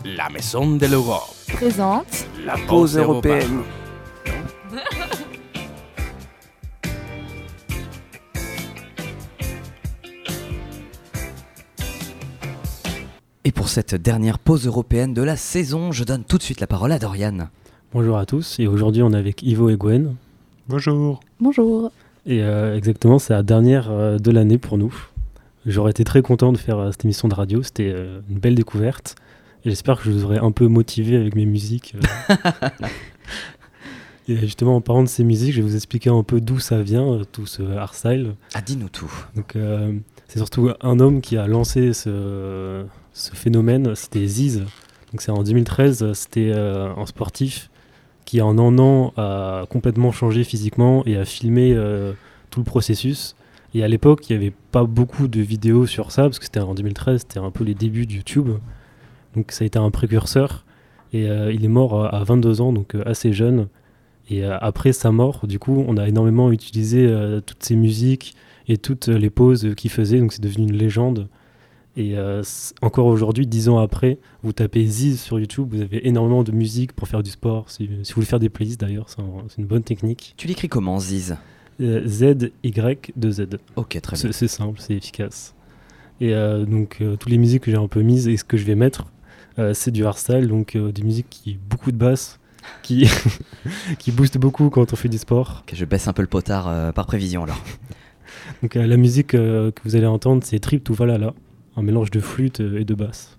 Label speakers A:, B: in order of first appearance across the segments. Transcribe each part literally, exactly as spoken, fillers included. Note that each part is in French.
A: La Maison de l'Europe
B: présente
A: la pause européenne.
C: Et pour cette dernière pause européenne de la saison, je donne tout de suite la parole à Dorian.
D: Bonjour à tous, et aujourd'hui on est avec Ivo et Gwen.
E: Bonjour.
B: Bonjour.
D: Et euh, exactement, c'est la dernière euh, de l'année pour nous. J'aurais été très content de faire euh, cette émission de radio, c'était euh, une belle découverte. Et j'espère que je vous aurai un peu motivé avec mes musiques. Euh. Et justement, en parlant de ces musiques, je vais vous expliquer un peu d'où ça vient, euh, tout ce hardstyle.
C: Ah, dis-nous tout.
D: Donc, euh, c'est surtout un homme qui a lancé ce, ce phénomène, c'était Ziz. Donc c'est en deux mille treize, c'était euh, un sportif qui en un an a complètement changé physiquement et a filmé euh, tout le processus. Et à l'époque, il n'y avait pas beaucoup de vidéos sur ça, parce que c'était en deux mille treize, c'était un peu les débuts de YouTube. Donc ça a été un précurseur. Et euh, il est mort à vingt-deux ans, donc euh, assez jeune. Et euh, après sa mort, du coup, on a énormément utilisé euh, toutes ses musiques et toutes les poses qu'il faisait, donc c'est devenu une légende. Et euh, encore aujourd'hui, dix ans après, vous tapez Ziz sur YouTube, vous avez énormément de musique pour faire du sport. Si, si vous voulez faire des playlists d'ailleurs, c'est, un, c'est une bonne technique.
C: Tu l'écris comment, Ziz ?
D: euh, Z Y deux Z.
C: Ok, très bien.
D: C'est, c'est simple, c'est efficace. Et euh, donc, euh, toutes les musiques que j'ai un peu mises et ce que je vais mettre, euh, c'est du hardstyle, donc euh, des musiques qui beaucoup de basses, qui, qui boostent beaucoup quand on fait du sport.
C: Okay, je baisse un peu le potard euh, par prévision alors.
D: Donc, euh, la musique euh, que vous allez entendre, c'est Trip to Valhalla. Un mélange de flûte et de basse.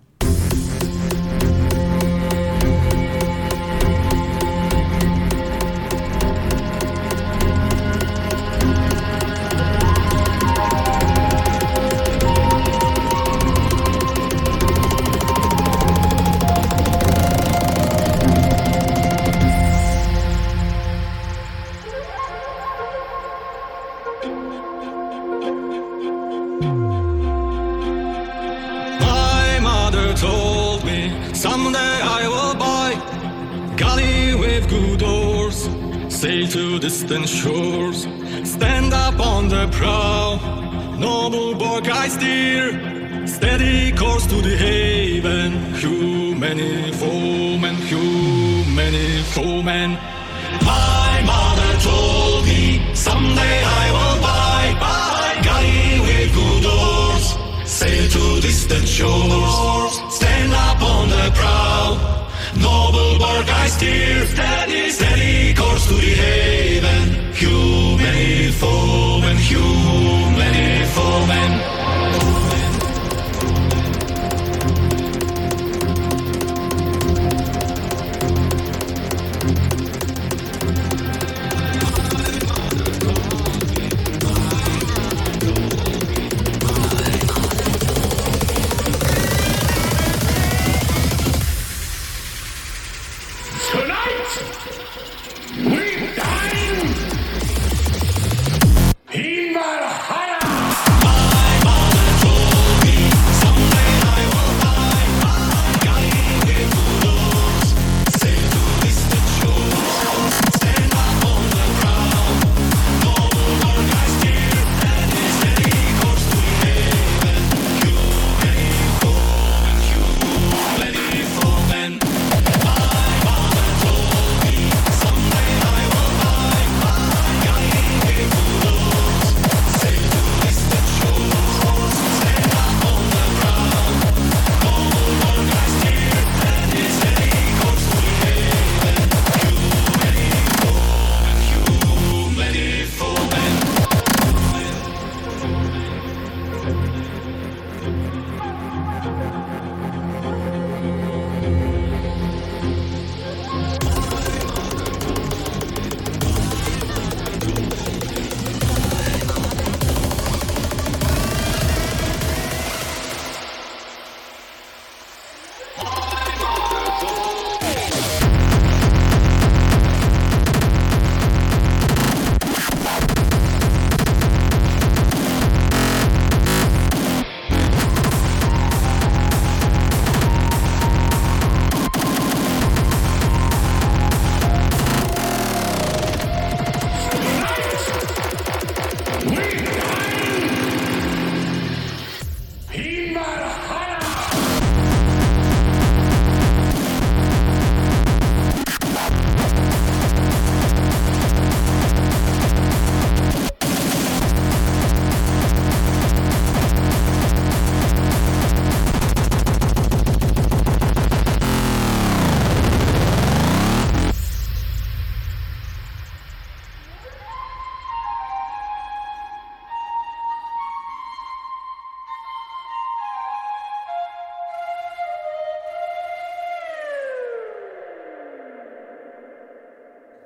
F: Sail to distant shores, stand up on the prow, noble bark I steer, steady course to the haven, human foemen, human foemen. My mother told me, someday I will buy, buy, galley with good oars, sail to distant shores, stand up on the prow, noble bark I steer, steady, steady course to the haven, human foemen, human foemen.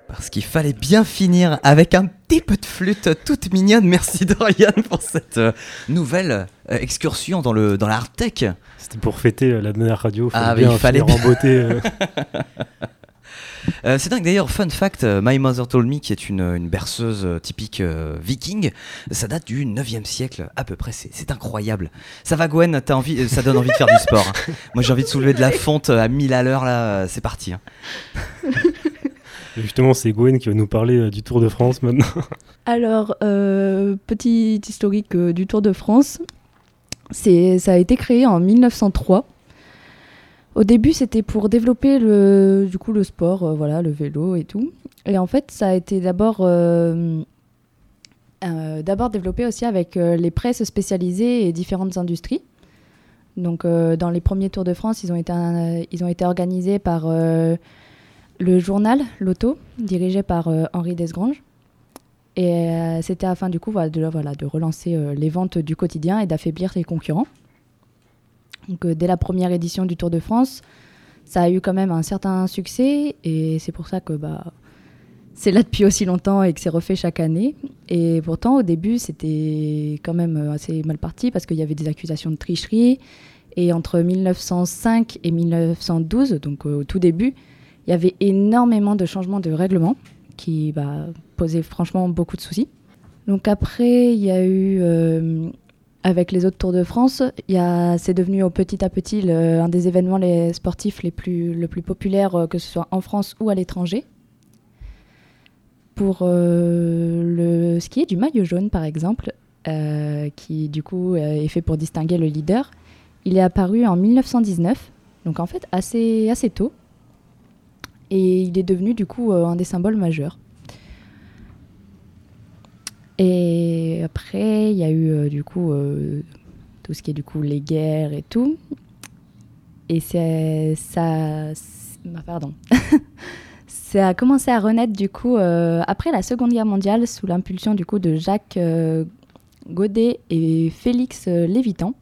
C: Parce qu'il fallait bien finir avec un petit peu de flûte toute mignonne. Merci Dorian pour cette euh, nouvelle euh, excursion dans, le, dans la hard tech.
D: C'était pour fêter euh, la dernière radio. Fallait
C: Ah,
D: bien
C: il fallait
D: finir en beauté. Euh.
C: Euh, c'est dingue d'ailleurs, fun fact, euh, My Mother Told Me, qui est une, une berceuse euh, typique euh, viking, ça date du neuvième siècle à peu près, c'est, c'est incroyable. Ça va Gwen, t'as envie, euh, ça donne envie de faire du sport. Hein. Moi j'ai envie de soulever de la fonte à mille à l'heure, là, euh, c'est parti. Hein.
D: Et justement, c'est Gwen qui va nous parler euh, du Tour de France maintenant.
B: Alors, euh, petit historique euh, du Tour de France, c'est, ça a été créé en mille neuf cent trois. Au début, c'était pour développer le, du coup, le sport, euh, voilà, le vélo et tout. Et en fait, ça a été d'abord, euh, euh, d'abord développé aussi avec euh, les presses spécialisées et différentes industries. Donc, euh, dans les premiers Tours de France, ils ont été, un, ils ont été organisés par euh, le journal L'Auto, dirigé par euh, Henri Desgranges. Et euh, c'était afin, du coup, voilà, de, voilà, de relancer euh, les ventes du quotidien et d'affaiblir les concurrents. Donc, euh, dès la première édition du Tour de France, ça a eu quand même un certain succès et c'est pour ça que bah, c'est là depuis aussi longtemps et que c'est refait chaque année. Et pourtant, au début, c'était quand même assez mal parti parce qu'il y avait des accusations de tricherie. Et entre mille neuf cent cinq et mille neuf cent douze, donc euh, au tout début, il y avait énormément de changements de règlement qui bah, posaient franchement beaucoup de soucis. Donc après, il y a eu... Euh, Avec les autres Tours de France, y a, c'est devenu petit à petit le, un des événements les sportifs les plus, le plus populaires, euh, que ce soit en France ou à l'étranger. Pour euh, le ski du maillot jaune, par exemple, euh, qui du coup euh, est fait pour distinguer le leader, il est apparu en mille neuf cent dix-neuf, donc en fait assez, assez tôt. Et il est devenu du coup euh, un des symboles majeurs. Et après, il y a eu euh, du coup euh, tout ce qui est du coup les guerres et tout. Et c'est ça, c'est, bah, pardon, ça a commencé à renaître du coup euh, après la Seconde Guerre mondiale sous l'impulsion du coup de Jacques euh, Godet et Félix euh, Lévitan,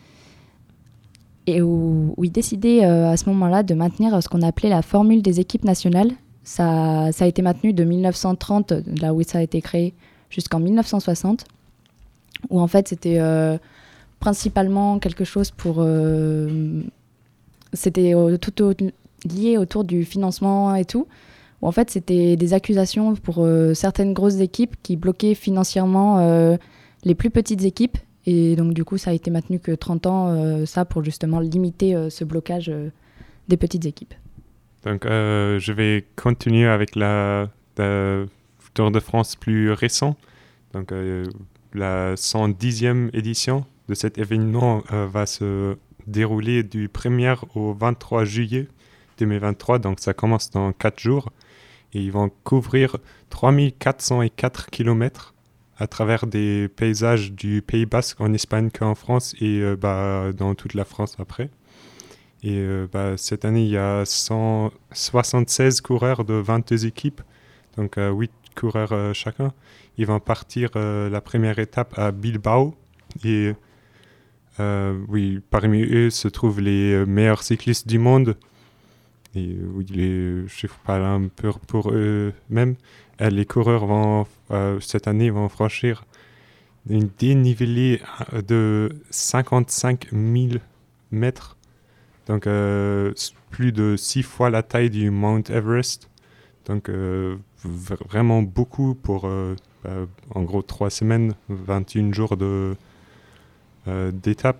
B: et où, où ils décidaient euh, à ce moment-là de maintenir ce qu'on appelait la formule des équipes nationales. Ça, ça a été maintenu de mille neuf cent trente, là où ça a été créé, jusqu'en mille neuf cent soixante, où en fait c'était euh, principalement quelque chose pour... Euh, c'était euh, tout au, lié autour du financement et tout, où en fait c'était des accusations pour euh, certaines grosses équipes qui bloquaient financièrement euh, les plus petites équipes, et donc du coup ça a été maintenu que trente ans, euh, ça pour justement limiter euh, ce blocage euh, des petites équipes.
E: Donc euh, je vais continuer avec la... la... Tour de France plus récent. Donc, euh, la cent dixième édition de cet événement euh, va se dérouler du premier au vingt-trois juillet deux mille vingt-trois. Donc, ça commence dans quatre jours. Et ils vont couvrir trois mille quatre cent quatre kilomètres à travers des paysages du Pays Basque en Espagne qu'en France et euh, bah, dans toute la France après. Et euh, bah, cette année, il y a cent soixante-seize coureurs de vingt-deux équipes. Donc, euh, huit coureurs euh, chacun. Ils vont partir euh, la première étape à Bilbao. Et euh, oui, parmi eux se trouvent les meilleurs cyclistes du monde. Et oui, les chiffres parlent un peu pour eux-mêmes. Euh, les coureurs vont, euh, cette année, vont franchir une dénivelée de cinquante-cinq mille mètres. Donc, euh, plus de six fois la taille du Mount Everest. Donc, euh, v- vraiment beaucoup pour, euh, euh, en gros, trois semaines, vingt et un jours de, euh, d'étape.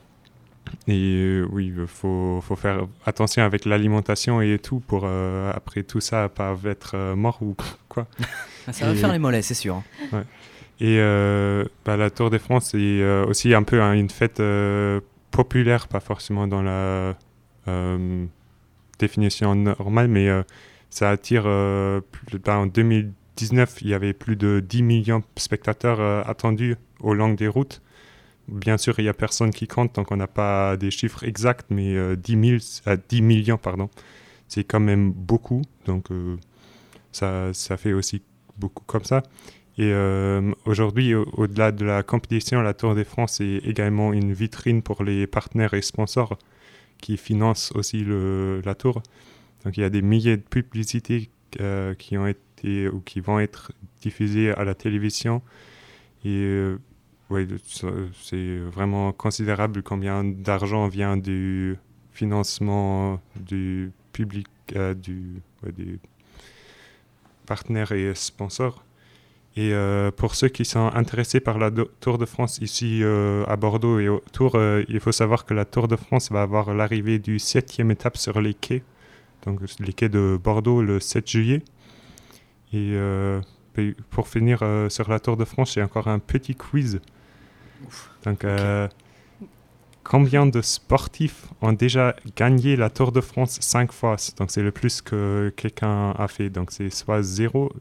E: Et euh, oui, il faut, faut faire attention avec l'alimentation et tout pour, euh, après tout ça, pas être euh, mort ou quoi.
C: Ça va
E: et,
C: faire les mollets, c'est sûr.
E: Ouais. Et euh, bah, la Tour de France est euh, aussi un peu hein, une fête euh, populaire, pas forcément dans la euh, définition normale, mais... Euh, ça attire, euh, plus, ben, en deux mille dix-neuf, il y avait plus de dix millions de spectateurs euh, attendus au long des routes. Bien sûr, il n'y a personne qui compte, donc on n'a pas des chiffres exacts, mais euh, dix mille, euh, dix millions, pardon, c'est quand même beaucoup. Donc, euh, ça, ça fait aussi beaucoup comme ça. Et euh, aujourd'hui, au- au-delà de la compétition, la Tour de France est également une vitrine pour les partenaires et sponsors qui financent aussi le, la Tour. Donc il y a des milliers de publicités euh, qui ont été été ou qui vont être diffusés à la télévision. Et euh, ouais, c'est vraiment considérable combien d'argent vient du financement du public, euh, du, ouais, des partenaires et sponsors. Et euh, pour ceux qui sont intéressés par la do- Tour de France ici euh, à Bordeaux et autour, euh, il faut savoir que la Tour de France va avoir l'arrivée du septième étape sur les quais, donc les quais de Bordeaux le sept juillet. Et euh, pour finir euh, sur la Tour de France, j'ai encore un petit quiz. Ouf. Donc, euh, okay. Combien de sportifs ont déjà gagné la Tour de France cinq fois? Donc c'est le plus que quelqu'un a fait. Donc c'est soit zéro,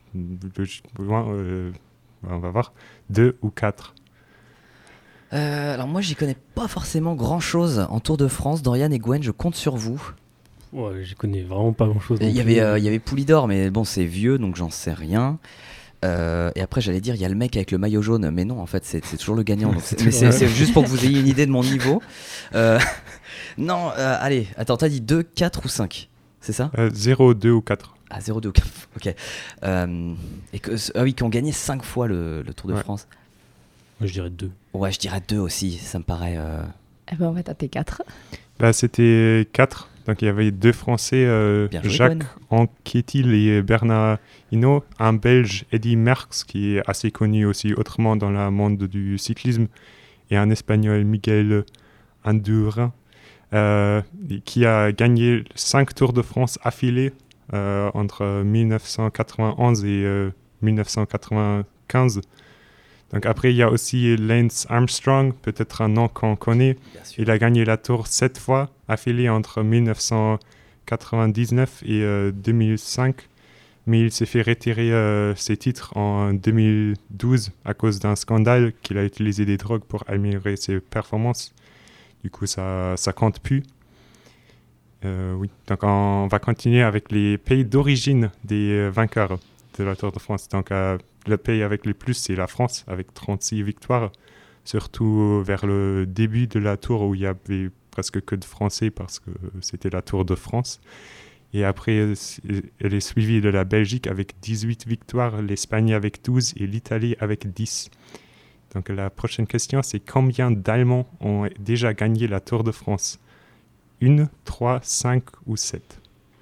E: euh, on va voir, deux ou quatre.
C: Euh, alors moi j'y connais pas forcément grand chose en Tour de France. Dorian et Gwen, je compte sur vous.
D: Ouais, j'y connais vraiment pas grand chose.
C: Il y avait, euh, il y avait Poulidor, mais bon c'est vieux donc j'en sais rien. Euh, et après j'allais dire il y a le mec avec le maillot jaune, mais non en fait c'est, c'est toujours le gagnant. Donc c'est, mais c'est, c'est juste pour que vous ayez une idée de mon niveau. Euh, non, euh, allez, attends, t'as dit deux, quatre ou cinq, c'est ça?
E: euh, zéro, deux ou quatre.
C: Ah, zéro, deux ou quatre, ok. Euh, et que, ah oui, qui ont gagné cinq fois le, le Tour de ouais. France.
D: Moi je dirais deux.
C: Ouais, je dirais deux aussi, ça me paraît... Euh...
B: Eh ben on va taper quatre.
E: Là c'était quatre. Donc il y avait deux Français, euh, joué, Jacques Anquetil et Bernard Hinault, un Belge, Eddy Merckx, qui est assez connu aussi autrement dans le monde du cyclisme, et un Espagnol, Miguel Indurain, euh, qui a gagné cinq Tours de France affilés euh, entre dix-neuf cent quatre-vingt-onze et euh, dix-neuf cent quatre-vingt-quinze. Donc après, il y a aussi Lance Armstrong, peut-être un nom qu'on connaît. Il a gagné la Tour sept fois, affilée entre dix-neuf cent quatre-vingt-dix-neuf et euh, deux mille cinq. Mais il s'est fait retirer euh, ses titres en deux mille douze à cause d'un scandale qu'il a utilisé des drogues pour améliorer ses performances. Du coup, ça ne compte plus. Euh, oui. Donc on va continuer avec les pays d'origine des vainqueurs de la Tour de France. Donc euh, le pays avec le plus, c'est la France, avec trente-six victoires, surtout vers le début de la Tour où il y avait presque que de Français parce que c'était la Tour de France. Et après, elle est suivie de la Belgique avec dix-huit victoires, l'Espagne avec douze et l'Italie avec dix. Donc la prochaine question, c'est combien d'Allemands ont déjà gagné la Tour de France? Une, trois, cinq ou sept?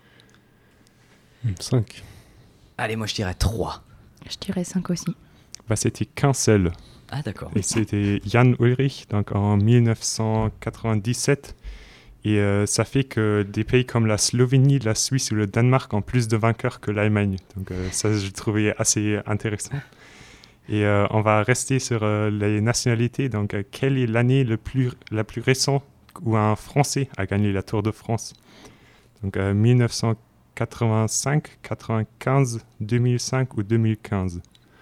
D: cinq.
C: Allez, moi je dirais trois.
B: Je dirais cinq aussi.
E: Bah, c'était qu'un seul.
C: Ah d'accord.
E: Et c'était Jan Ullrich, donc en dix-neuf cent quatre-vingt-dix-sept. Et euh, ça fait que des pays comme la Slovénie, la Suisse ou le Danemark ont plus de vainqueurs que l'Allemagne. Donc euh, ça, je trouvais assez intéressant. Et euh, on va rester sur euh, les nationalités. Donc, euh, quelle est l'année le plus, la plus récente où un Français a gagné la Tour de France? Donc, euh, dix-neuf cent quatre-vingt-cinq, quatre-vingt-quinze, deux mille cinq ou deux mille quinze?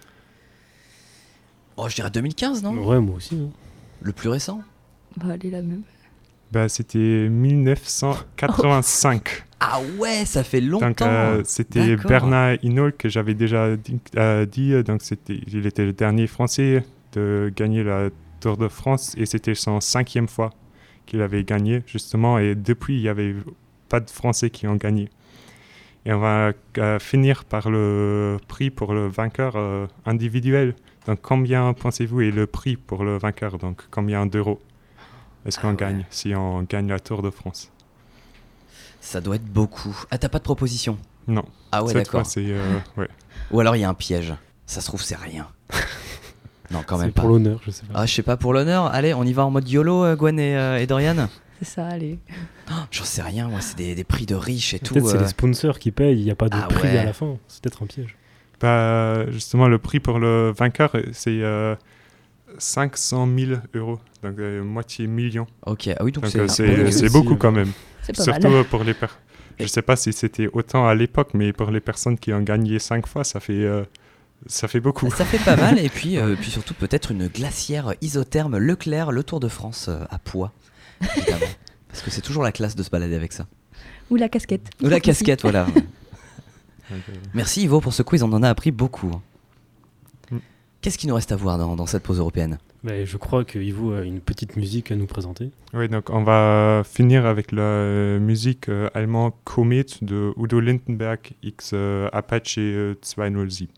C: Oh, je dirais deux mille quinze, non?
D: Ouais, moi aussi. Hein.
C: Le plus récent?
B: Bah, allez, la même.
E: Bah, c'était dix-neuf cent quatre-vingt-cinq.
C: Ah ouais, ça fait longtemps.
E: Donc, euh, c'était
C: D'accord.
E: Bernard Hinault que j'avais déjà dit. Euh, dit donc, c'était, il était le dernier Français de gagner la Tour de France et c'était son cinquième fois qu'il avait gagné, justement. Et depuis, il n'y avait pas de Français qui ont gagné. Et on va euh, finir par le prix pour le vainqueur euh, individuel. Donc, combien pensez-vous est le prix pour le vainqueur? Donc, combien d'euros est-ce qu'on ah ouais. gagne si on gagne la Tour de France?
C: Ça doit être beaucoup. Ah, t'as pas de proposition?
E: Non.
C: Ah ouais,
E: Cette
C: d'accord.
E: Fois, c'est, euh, ouais.
C: Ou alors il y a un piège. Ça se trouve, c'est rien. Non, quand même
D: c'est
C: pas.
D: C'est pour l'honneur, je sais pas.
C: Ah, je sais pas, pour l'honneur. Allez, on y va en mode YOLO, euh, Gwen et, euh, et Dorian?
B: C'est ça, allez.
C: Oh, j'en sais rien, moi, c'est des, des prix de riches et
D: peut-être
C: tout.
D: Peut-être
C: euh...
D: c'est les sponsors qui payent, il n'y a pas de
C: ah
D: prix
C: ouais.
D: à la fin. C'est peut-être un piège.
E: Bah, justement, le prix pour le vainqueur, c'est euh, cinq cent mille euros. Donc, euh, moitié million.
C: Ok, ah oui, donc,
E: donc
C: c'est,
E: euh, c'est,
C: bon,
E: c'est
C: aussi,
E: beaucoup
C: euh...
E: quand même.
B: C'est pas
E: Surtout
B: mal.
E: pour les per... Je ne sais pas si c'était autant à l'époque, mais pour les personnes qui ont gagné cinq fois, ça fait, euh, ça fait beaucoup.
C: Ça fait pas mal. Et puis, euh, puis surtout, peut-être une glacière isotherme Leclerc, le Tour de France euh, à poids. Évidemment. Parce que c'est toujours la classe de se balader avec ça.
B: Ou la casquette.
C: Ou la casquette, voilà. Merci Yvo pour ce quiz, on en a appris beaucoup. Qu'est-ce qu'il nous reste à voir dans, dans cette pause européenne ?
D: Ben, je crois que Yvo a une petite musique à nous présenter.
E: Oui, donc on va finir avec la euh, musique euh, allemande Comet de Udo Lindenberg x euh, Apache euh, zwei null sieben.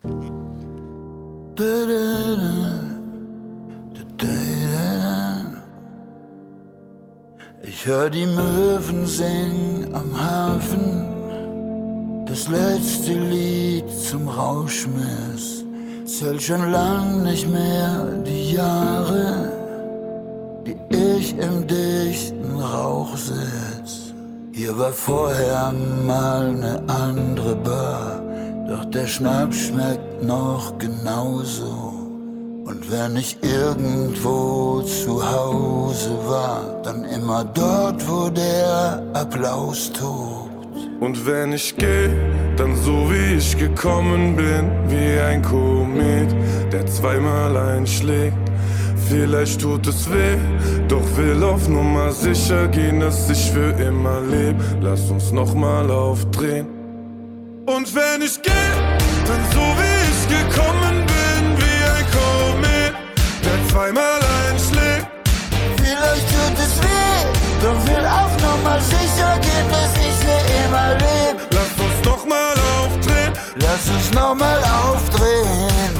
G: Ich hör die Möwen singen am Hafen, das letzte Lied zum Rauschmiss. Zählt schon lang nicht mehr die Jahre, die ich im dichten Rauch sitz. Hier war vorher mal ne andere Bar, doch der Schnaps schmeckt noch genauso. Und wenn ich irgendwo zu Hause war, dann immer dort, wo der Applaus tobt.
H: Und wenn ich geh, dann so wie ich gekommen bin, wie ein Komet, der zweimal einschlägt. Vielleicht tut es weh, doch will auf Nummer sicher gehen, dass ich für immer leb. Lass uns nochmal aufdrehen. Und wenn ich geh, dann so wie ich gekommen bin, wie ein Komet, der zweimal einschlägt.
G: Vielleicht tut es weh, doch will auf Nummer sicher gehen, dass ich für immer leb.
H: Lass uns nochmal aufdrehen.
G: Lass uns nochmal aufdrehen.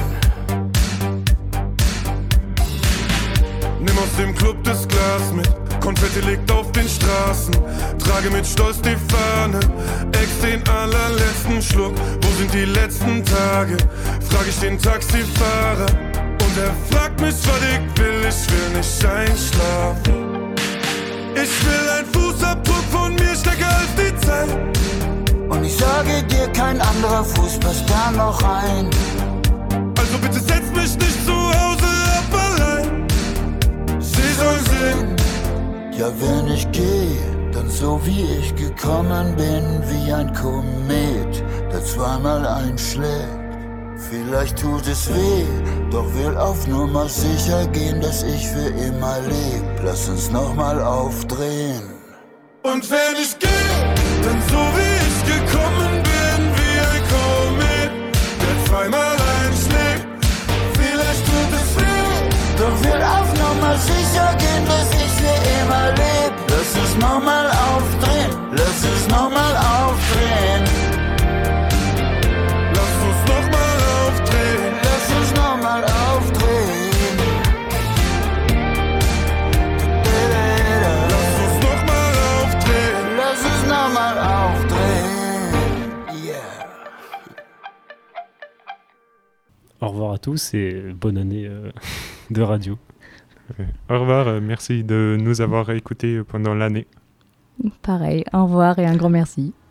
H: Nimm aus dem Club das Glas mit, Konfetti liegt auf den Straßen. Trage mit Stolz die Fahne, ex den allerletzten Schluck. Wo sind die letzten Tage? Frag ich den Taxifahrer. Und er fragt mich, was ich will, ich will nicht einschlafen. Ich will ein Fußabdruck von mir stärker als die Zeit.
G: Und ich sage dir, kein anderer Fuß passt da noch rein.
H: Also bitte setz mich nicht zu Hause ab allein. Sie soll sehen.
G: Ja, wenn ich geh, dann so wie ich gekommen bin, wie ein Komet, der zweimal einschlägt. Vielleicht tut es weh, doch will auf Nummer sicher gehen, dass ich für immer leb. Lass uns nochmal aufdrehen.
H: Und wenn ich geh, dann so wie ich gekommen bin, wie ein Komet, der zweimal einschlägt.
G: Vielleicht tut es weh, doch will auf Nummer sicher gehen, dass ich für immer leb. Lass uns nochmal aufdrehen, lass uns nochmal aufdrehen.
H: Lass uns nochmal aufdrehen.
G: Lass uns nochmal aufdrehen.
H: Lass uns nochmal aufdrehen.
G: Lass uns nochmal aufdrehen. Yeah.
D: Au revoir à tous et bonne année euh, de radio.
E: Au revoir, euh, merci de nous avoir écoutés pendant l'année.
B: Pareil, au revoir et un grand merci.